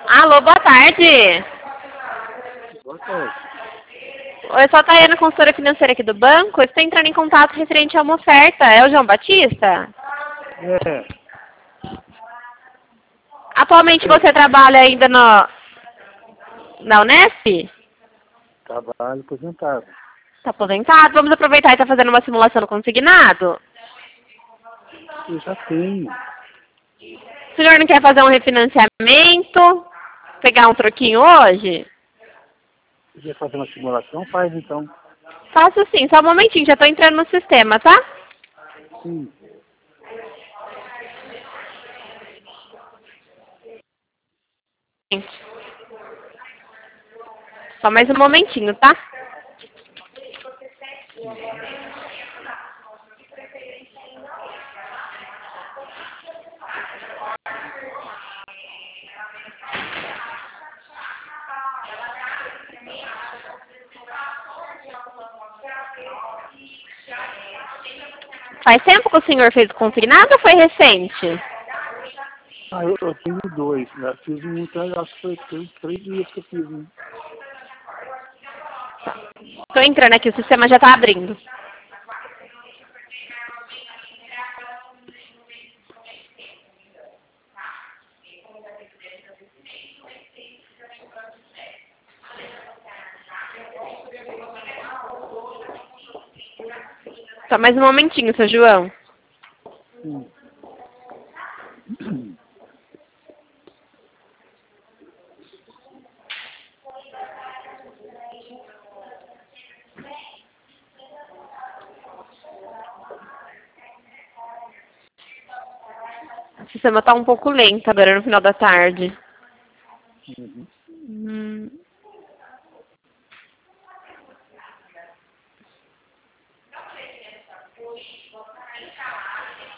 Alô, boa tarde. Boa tarde. Eu sou a Tayana, consultora financeira aqui do banco. Eu estou entrando em contato referente a uma oferta. É o João Batista? É, Atualmente sim. você trabalha ainda na Unesp? Trabalho aposentado. Está aposentado? Vamos aproveitar e estar fazendo uma simulação do consignado? Eu já tenho. O senhor não quer fazer um refinanciamento? Pegar um troquinho hoje? Se quiser fazer uma simulação, faz então. Faço sim, só um momentinho, já estou entrando no sistema, tá? Sim. Só mais um momentinho, tá? Uhum. Faz tempo que o senhor fez o consignado ou foi recente? Ah, eu tenho dois, né? Fiz um, então, acho que foi uns 3 dias que eu fiz um. Estou entrando aqui, o sistema já está abrindo. Só mais um momentinho, seu João. Sim. O sistema está um pouco lento agora no final da tarde. Uhum. Hum.